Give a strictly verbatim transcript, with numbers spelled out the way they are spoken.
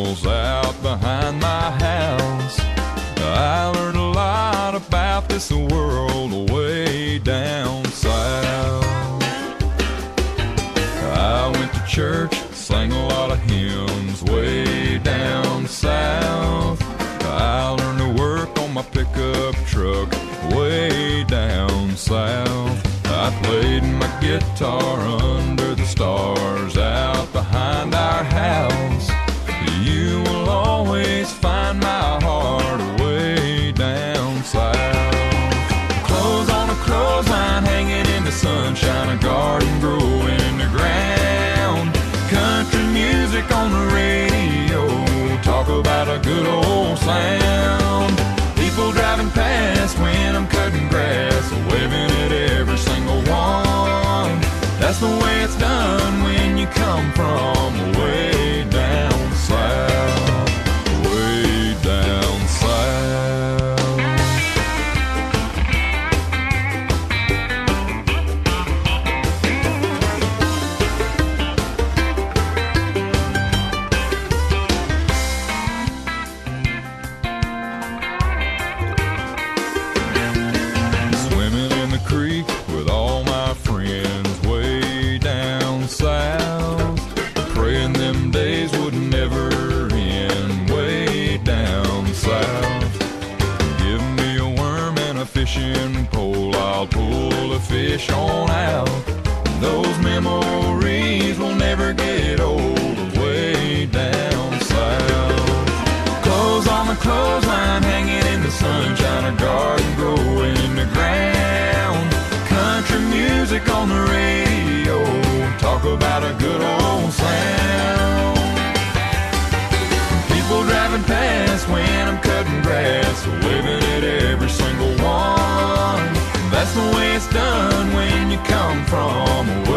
mills out behind my house. I learned a lot about this world way down south. I went to church, sang a lot of hymns way down south. I learned to work on my pickup truck way down south. I played my guitar under the stars out behind our house. You will always find my heart way down south. Clothes on a clothesline hanging in the sunshine, a garden growing in the ground. Country music on the radio, talk about a good old sound. People driving past when I'm cutting grass, waving at every single one. That's the way it's done when you come from way down south, way down south. Swimming in the creek with all my friends way down south, praying them days would never end way down south. Give me a worm and a fishing pole, I'll pull a fish on out. Those memories will never get old way down south. Clothes on the clothesline hanging in the sunshine, a garden growing in the ground. Country music on the radio, talk about a good old sound. People driving past when I'm cutting grass, waving at every single one. That's the way it's done when you come from